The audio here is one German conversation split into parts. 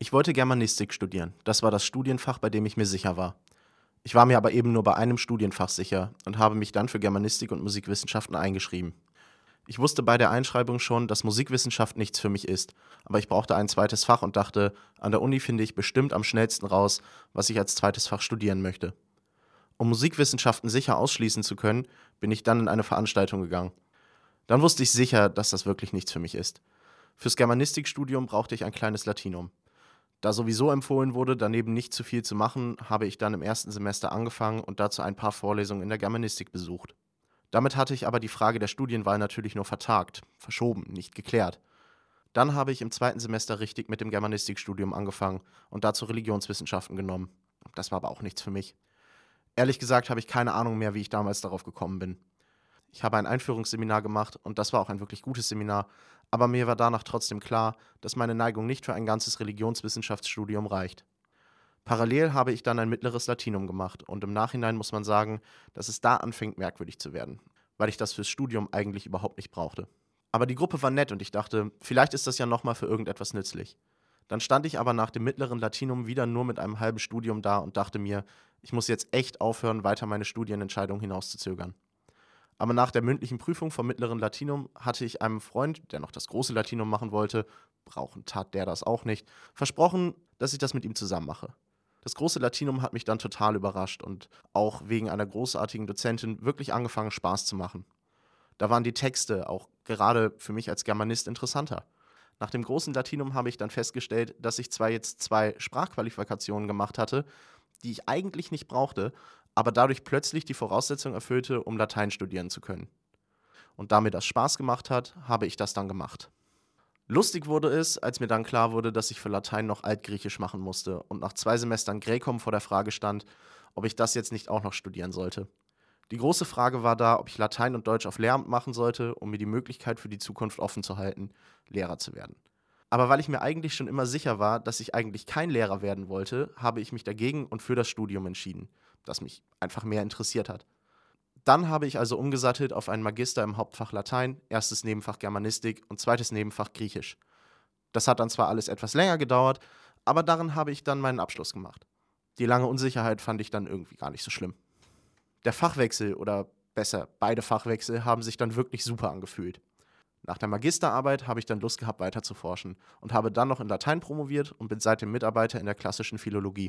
Ich wollte Germanistik studieren. Das war das Studienfach, bei dem ich mir sicher war. Ich war mir aber eben nur bei einem Studienfach sicher und habe mich dann für Germanistik und Musikwissenschaften eingeschrieben. Ich wusste bei der Einschreibung schon, dass Musikwissenschaft nichts für mich ist, aber ich brauchte ein zweites Fach und dachte, an der Uni finde ich bestimmt am schnellsten raus, was ich als zweites Fach studieren möchte. Um Musikwissenschaften sicher ausschließen zu können, bin ich dann in eine Veranstaltung gegangen. Dann wusste ich sicher, dass das wirklich nichts für mich ist. Fürs Germanistikstudium brauchte ich ein kleines Latinum. Da sowieso empfohlen wurde, daneben nicht zu viel zu machen, habe ich dann im ersten Semester angefangen und dazu ein paar Vorlesungen in der Germanistik besucht. Damit hatte ich aber die Frage der Studienwahl natürlich nur vertagt, verschoben, nicht geklärt. Dann habe ich im zweiten Semester richtig mit dem Germanistikstudium angefangen und dazu Religionswissenschaften genommen. Das war aber auch nichts für mich. Ehrlich gesagt habe ich keine Ahnung mehr, wie ich damals darauf gekommen bin. Ich habe ein Einführungsseminar gemacht und das war auch ein wirklich gutes Seminar, aber mir war danach trotzdem klar, dass meine Neigung nicht für ein ganzes Religionswissenschaftsstudium reicht. Parallel habe ich dann ein mittleres Latinum gemacht und im Nachhinein muss man sagen, dass es da anfängt merkwürdig zu werden, weil ich das fürs Studium eigentlich überhaupt nicht brauchte. Aber die Gruppe war nett und ich dachte, vielleicht ist das ja nochmal für irgendetwas nützlich. Dann stand ich aber nach dem mittleren Latinum wieder nur mit einem halben Studium da und dachte mir, ich muss jetzt echt aufhören, weiter meine Studienentscheidung hinauszuzögern. Aber nach der mündlichen Prüfung vom mittleren Latinum hatte ich einem Freund, der noch das große Latinum machen wollte, brauchen tat der das auch nicht, versprochen, dass ich das mit ihm zusammen mache. Das große Latinum hat mich dann total überrascht und auch wegen einer großartigen Dozentin wirklich angefangen, Spaß zu machen. Da waren die Texte auch gerade für mich als Germanist interessanter. Nach dem großen Latinum habe ich dann festgestellt, dass ich zwar jetzt 2 Sprachqualifikationen gemacht hatte, die ich eigentlich nicht brauchte, aber dadurch plötzlich die Voraussetzung erfüllte, um Latein studieren zu können. Und da mir das Spaß gemacht hat, habe ich das dann gemacht. Lustig wurde es, als mir dann klar wurde, dass ich für Latein noch Altgriechisch machen musste und nach 2 Semestern Graecum vor der Frage stand, ob ich das jetzt nicht auch noch studieren sollte. Die große Frage war da, ob ich Latein und Deutsch auf Lehramt machen sollte, um mir die Möglichkeit für die Zukunft offen zu halten, Lehrer zu werden. Aber weil ich mir eigentlich schon immer sicher war, dass ich eigentlich kein Lehrer werden wollte, habe ich mich dagegen und für das Studium entschieden, das mich einfach mehr interessiert hat. Dann habe ich also umgesattelt auf einen Magister im Hauptfach Latein, erstes Nebenfach Germanistik und zweites Nebenfach Griechisch. Das hat dann zwar alles etwas länger gedauert, aber darin habe ich dann meinen Abschluss gemacht. Die lange Unsicherheit fand ich dann irgendwie gar nicht so schlimm. Der Fachwechsel oder besser, beide Fachwechsel haben sich dann wirklich super angefühlt. Nach der Magisterarbeit habe ich dann Lust gehabt, weiter zu forschen und habe dann noch in Latein promoviert und bin seitdem Mitarbeiter in der klassischen Philologie.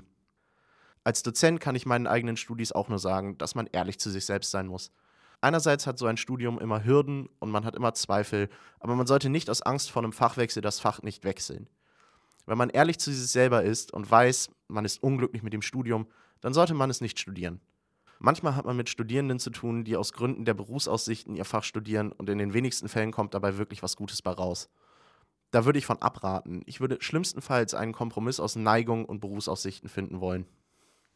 Als Dozent kann ich meinen eigenen Studis auch nur sagen, dass man ehrlich zu sich selbst sein muss. Einerseits hat so ein Studium immer Hürden und man hat immer Zweifel, aber man sollte nicht aus Angst vor einem Fachwechsel das Fach nicht wechseln. Wenn man ehrlich zu sich selber ist und weiß, man ist unglücklich mit dem Studium, dann sollte man es nicht studieren. Manchmal hat man mit Studierenden zu tun, die aus Gründen der Berufsaussichten ihr Fach studieren und in den wenigsten Fällen kommt dabei wirklich was Gutes bei raus. Da würde ich von abraten. Ich würde schlimmstenfalls einen Kompromiss aus Neigung und Berufsaussichten finden wollen.